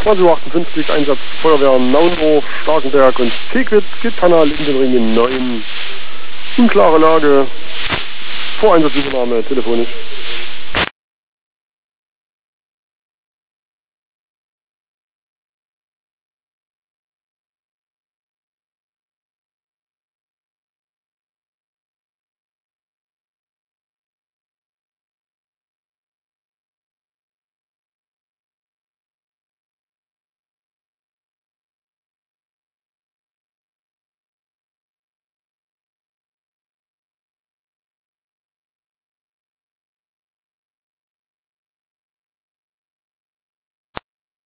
20:58 Uhr, Einsatz Feuerwehr Naundorf, Starkenberg und Teglitz, Gittana, Lindenringen 9. Unklare Lage, Voreinsatzübernahme telefonisch.